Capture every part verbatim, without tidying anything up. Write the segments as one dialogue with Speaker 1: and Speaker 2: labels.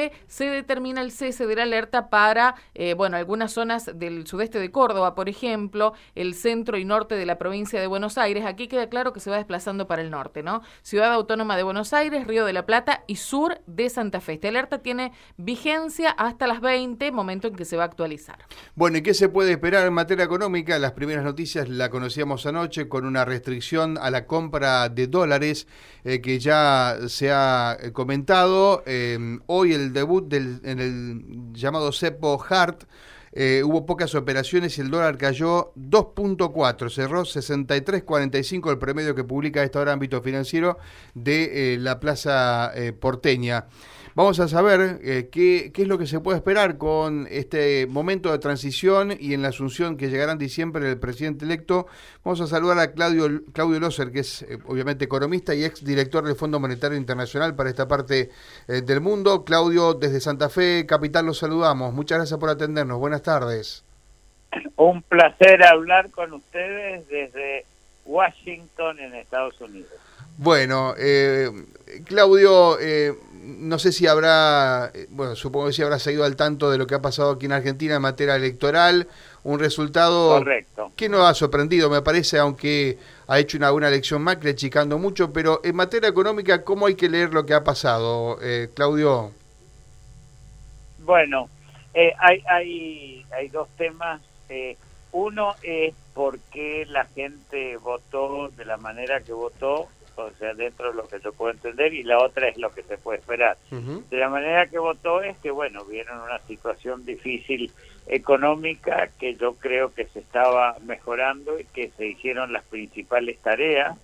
Speaker 1: nueve se determina el cese de la alerta para, eh, bueno, algunas zonas del sudeste de Córdoba, por ejemplo, el centro y norte de la provincia de Buenos Aires. Aquí queda claro que se va desplazando para el norte, ¿no? Ciudad Autónoma de Buenos Aires, Río de la Plata y sur de Santa Fe. Esta alerta tiene vigencia hasta las veinte, momento en que se va a actualizar.
Speaker 2: Bueno, ¿y qué se puede esperar en materia económica? Las primeras noticias la conocíamos anoche con una restricción a la compra de dólares eh, que ya se ha comentado. Eh, hoy el debut del, en el llamado cepo Hart. Eh, hubo pocas operaciones y el dólar cayó dos punto cuatro, cerró sesenta y tres cuarenta y cinco el promedio que publica a esta hora Ámbito Financiero de eh, la plaza eh, porteña. Vamos a saber eh, qué, qué es lo que se puede esperar con este momento de transición y en la asunción que llegará en diciembre del presidente electo. Vamos a saludar a Claudio, Claudio Loser, que es eh, obviamente economista y ex director del Fondo Monetario Internacional para esta parte eh, del mundo. Claudio, desde Santa Fe, capital, los saludamos. Muchas gracias por atendernos. Buenas tardes.
Speaker 3: Un placer hablar con ustedes desde Washington, en Estados Unidos.
Speaker 2: Bueno, eh, Claudio, eh, no sé si habrá, bueno, supongo que sí habrá seguido al tanto de lo que ha pasado aquí en Argentina en materia electoral, un resultado
Speaker 3: correcto
Speaker 2: que no ha sorprendido, me parece, aunque ha hecho una buena elección Macri, achicando mucho, pero en materia económica, ¿cómo hay que leer lo que ha pasado, eh, Claudio?
Speaker 3: Bueno, eh, hay, hay, hay dos temas. Eh, uno es por qué la gente votó de la manera que votó, o sea, dentro de lo que yo puedo entender, y la otra es lo que se puede esperar. Uh-huh. De la manera que votó es que, bueno, vieron una situación difícil económica que yo creo que se estaba mejorando y que se hicieron las principales tareas,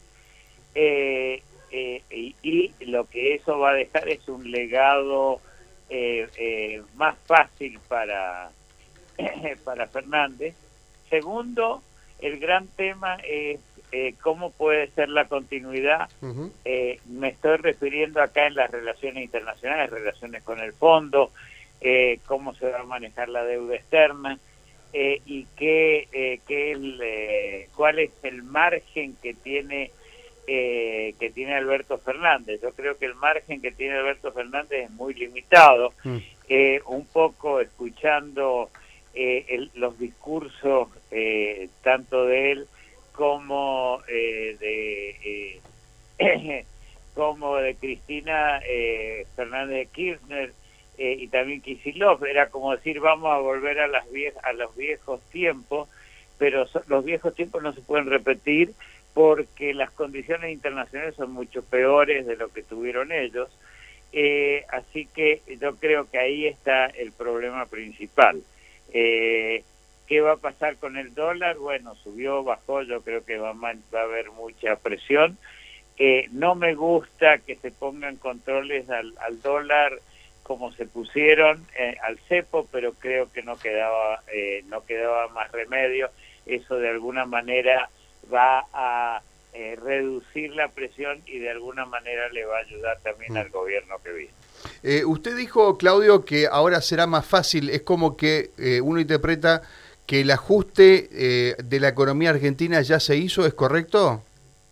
Speaker 3: eh, eh, y, y lo que eso va a dejar es un legado eh, eh, más fácil para, para Fernández. Segundo, el gran tema es Eh, cómo puede ser la continuidad. Uh-huh. eh, me estoy refiriendo acá en las relaciones internacionales, relaciones con el fondo, eh, cómo se va a manejar la deuda externa, eh, y qué, eh, qué el, eh, cuál es el margen que tiene eh, que tiene Alberto Fernández. Yo creo que el margen que tiene Alberto Fernández es muy limitado. Uh-huh. eh, un poco escuchando eh, el, los discursos eh, tanto de él como eh, de eh, como de Cristina eh, Fernández de Kirchner eh, y también Kicillof, era como decir vamos a volver a las vie a los viejos tiempos, pero so los viejos tiempos no se pueden repetir porque las condiciones internacionales son mucho peores de lo que tuvieron ellos, eh, así que yo creo que ahí está el problema principal. eh, ¿Qué va a pasar con el dólar? Bueno, subió, bajó, yo creo que va, va a haber mucha presión. Eh, no me gusta que se pongan controles al, al dólar como se pusieron eh, al cepo, pero creo que no quedaba, eh, no quedaba más remedio. Eso de alguna manera va a eh, reducir la presión y de alguna manera le va a ayudar también mm. al gobierno que viene.
Speaker 2: Eh, usted dijo, Claudio, que ahora será más fácil. Es como que eh, uno interpreta que el ajuste eh, de la economía argentina ya se hizo, ¿es correcto?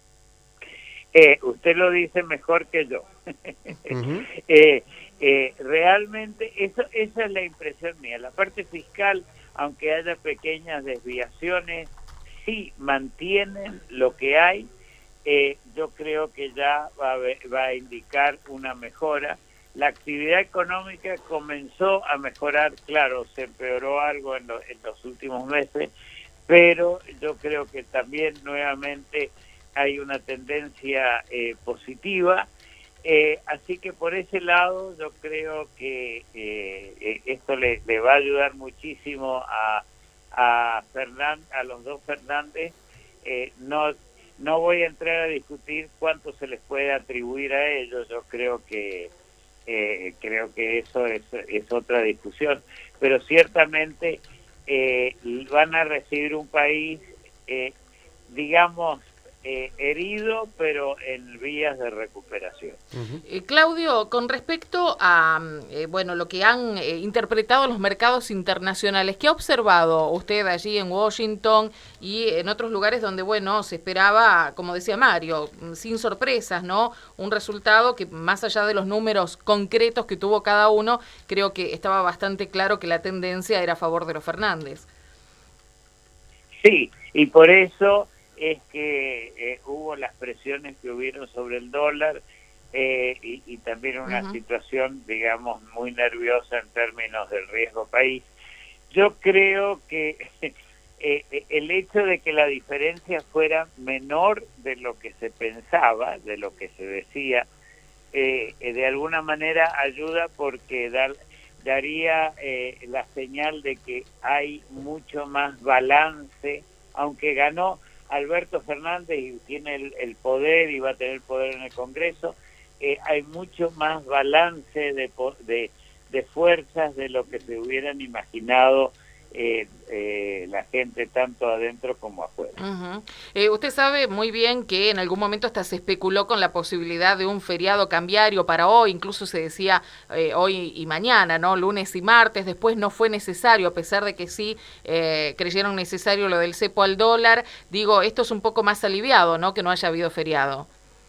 Speaker 3: Eh, usted lo dice mejor que yo. Uh-huh. eh, eh, realmente, eso, esa es la impresión mía. La parte fiscal, aunque haya pequeñas desviaciones, sí mantienen lo que hay. Eh, yo creo que ya va a, va a indicar una mejora. La actividad económica comenzó a mejorar, claro, se empeoró algo en, lo, en los últimos meses, pero yo creo que también nuevamente hay una tendencia eh, positiva, eh, así que por ese lado yo creo que eh, esto le, le va a ayudar muchísimo a, a, Fernand, a los dos Fernández. Eh, no, no voy a entrar a discutir cuánto se les puede atribuir a ellos, yo creo que Eh, creo que eso es, es otra discusión, pero ciertamente eh, van a recibir un país, eh, digamos, eh, herido, pero en vías de recuperación.
Speaker 1: Uh-huh. eh, Claudio, con respecto a eh, bueno, lo que han eh, interpretado los mercados internacionales, ¿qué ha observado usted allí en Washington y en otros lugares donde, bueno, se esperaba, como decía Mario, sin sorpresas, ¿no? Un resultado que, más allá de los números concretos que tuvo cada uno, creo que estaba bastante claro que la tendencia era a favor de los Fernández.
Speaker 3: Sí, y por eso es que eh, hubo las presiones que hubieron sobre el dólar eh, y, y también una uh-huh. situación, digamos, muy nerviosa en términos del riesgo país. Yo creo que eh, el hecho de que la diferencia fuera menor de lo que se pensaba, de lo que se decía, eh, de alguna manera ayuda porque dar, daría eh, la señal de que hay mucho más balance, aunque ganó Alberto Fernández y tiene el, el poder y va a tener el poder en el Congreso, eh, hay mucho más balance de, de, de fuerzas de lo que se hubieran imaginado eh, eh, la gente tanto adentro como afuera.
Speaker 1: Uh-huh. eh, usted sabe muy bien que en algún momento hasta se especuló con la posibilidad de un feriado cambiario para hoy, incluso se decía eh, hoy y mañana, ¿no? Lunes y martes, después no fue necesario, a pesar de que sí eh, creyeron necesario lo del cepo al dólar. Digo, esto es un poco más aliviado, ¿no? Que no haya habido feriado.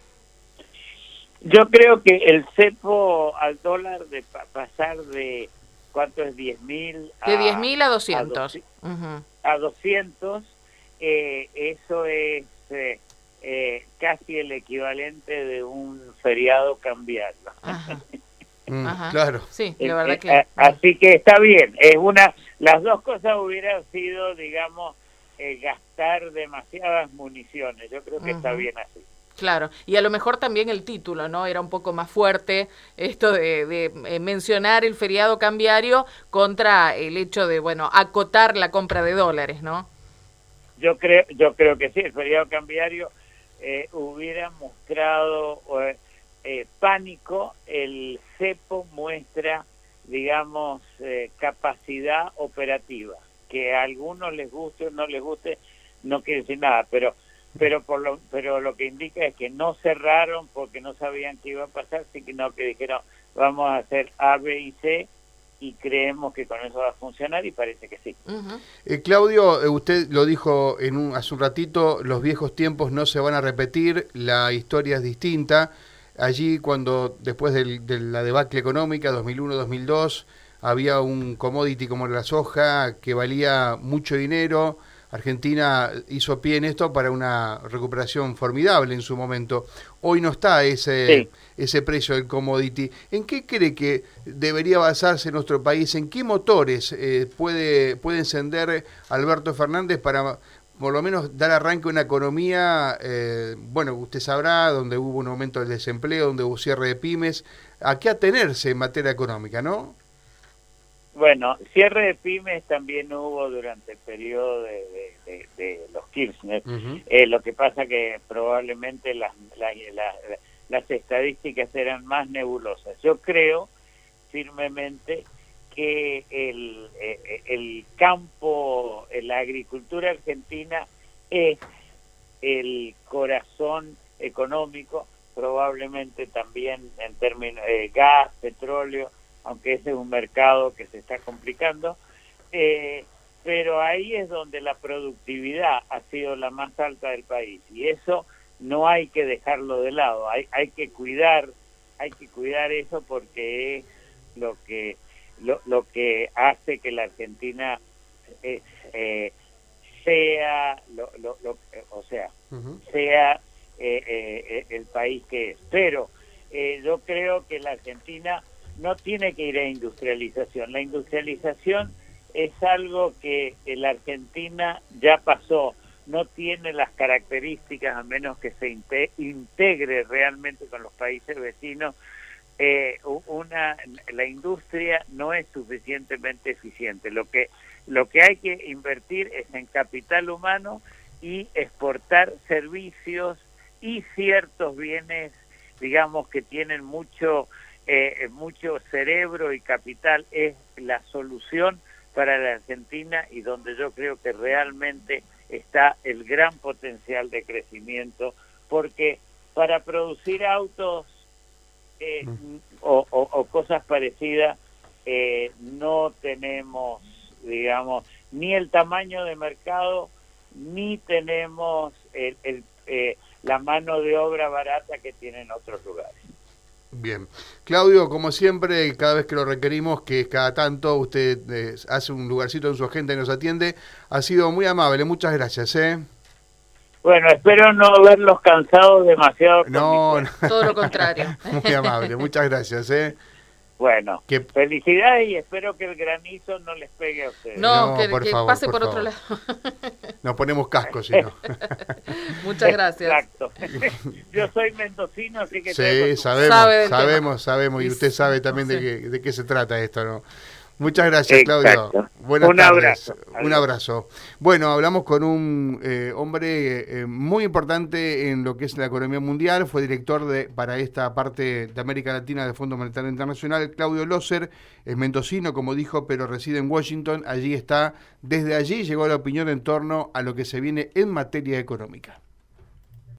Speaker 3: Yo creo que el cepo al dólar de pa pasar de ¿cuánto es? diez mil
Speaker 1: de diez mil a doscientos.
Speaker 3: A,
Speaker 1: uh-huh.
Speaker 3: a doscientos, eh, eso es eh, eh, casi el equivalente de un feriado cambiario.
Speaker 1: Ajá.
Speaker 2: mm,
Speaker 1: Ajá.
Speaker 2: Claro.
Speaker 1: Sí, la verdad
Speaker 3: eh,
Speaker 1: que...
Speaker 3: eh, así que está bien. Es una, las dos cosas hubieran sido, digamos, eh, gastar demasiadas municiones. Yo creo que uh-huh. está bien así.
Speaker 1: Claro, y a lo mejor también el título, ¿no? Era un poco más fuerte esto de, de eh, mencionar el feriado cambiario contra el hecho de, bueno, acotar la compra de dólares, ¿no?
Speaker 3: Yo creo, yo creo que sí, el feriado cambiario eh, hubiera mostrado eh, eh, pánico, el cepo muestra, digamos, eh, capacidad operativa, que a algunos les guste o no les guste, no quiere decir nada, pero pero por lo pero lo que indica es que no cerraron porque no sabían qué iba a pasar, sino que dijeron vamos a hacer A, B y C y creemos que con eso va a funcionar y parece que sí.
Speaker 2: Uh-huh. eh, Claudio, eh, usted lo dijo en un, hace un ratito, los viejos tiempos no se van a repetir, la historia es distinta. Allí cuando después del, de la debacle económica dos mil uno dos mil dos había un commodity como la soja que valía mucho dinero. Argentina hizo pie en esto para una recuperación formidable en su momento. Hoy no está ese, sí. ese precio del commodity. ¿En qué cree que debería basarse nuestro país? ¿En qué motores eh, puede, puede encender Alberto Fernández para por lo menos dar arranque a una economía, eh, bueno, usted sabrá, donde hubo un aumento del desempleo, donde hubo cierre de pymes? ¿A qué atenerse en materia económica, no?
Speaker 3: Bueno, cierre de pymes también hubo durante el periodo de, de, de, de los Kirchner. Uh-huh. Eh, lo que pasa que probablemente las, las, las, las estadísticas eran más nebulosas. Yo creo firmemente que el, el campo, la agricultura argentina es el corazón económico, probablemente también en términos de eh, gas, petróleo, aunque ese es un mercado que se está complicando, eh, pero ahí es donde la productividad ha sido la más alta del país y eso no hay que dejarlo de lado, hay, hay que cuidar, hay que cuidar eso porque es lo que lo, lo que hace que la Argentina eh, eh, sea, lo, lo, lo, o sea, uh-huh. sea eh, eh, el país que es. Pero eh, yo creo que la Argentina no tiene que ir a industrialización. La industrialización es algo que la Argentina ya pasó, no tiene las características a menos que se integre realmente con los países vecinos. Eh, una la industria no es suficientemente eficiente. Lo que lo que hay que invertir es en capital humano y exportar servicios y ciertos bienes, digamos, que tienen mucho eh, mucho cerebro y capital. Es la solución para la Argentina y donde yo creo que realmente está el gran potencial de crecimiento, porque para producir autos eh, o, o, o cosas parecidas eh, no tenemos, digamos, ni el tamaño de mercado, ni tenemos el, el, eh, la mano de obra barata que tienen otros lugares.
Speaker 2: Bien. Claudio, como siempre, cada vez que lo requerimos, que cada tanto usted eh, hace un lugarcito en su agenda y nos atiende, ha sido muy amable. Muchas gracias, ¿eh?
Speaker 3: Bueno, espero no verlos cansados demasiado.
Speaker 2: No, no.
Speaker 1: Todo lo contrario.
Speaker 2: Muy amable, muchas gracias, ¿eh?
Speaker 3: Bueno,
Speaker 2: que...
Speaker 3: felicidades y espero que el granizo no les pegue a ustedes.
Speaker 1: No,
Speaker 2: no
Speaker 1: que,
Speaker 2: por
Speaker 1: que
Speaker 2: favor,
Speaker 1: pase
Speaker 2: por
Speaker 1: por, otro
Speaker 2: favor.
Speaker 1: lado.
Speaker 2: Nos ponemos cascos, si no.
Speaker 1: Muchas gracias.
Speaker 3: Exacto. Yo soy mendocino, así que...
Speaker 2: Sí, sabemos,
Speaker 1: Sabe
Speaker 2: sabemos, sabemos, y usted sabe también sí. de, qué, de qué se trata esto, ¿no? Muchas gracias, Claudio.
Speaker 3: Exacto.
Speaker 2: Buenas
Speaker 3: un
Speaker 2: tardes.
Speaker 3: Abrazo.
Speaker 2: Un abrazo. Bueno, hablamos con un eh, hombre eh, muy importante en lo que es la economía mundial. Fue director de para esta parte de América Latina del Fondo Monetario Internacional. Claudio Loser es mendocino, como dijo, pero reside en Washington. Allí está. Desde allí llegó la opinión en torno a lo que se viene en materia económica.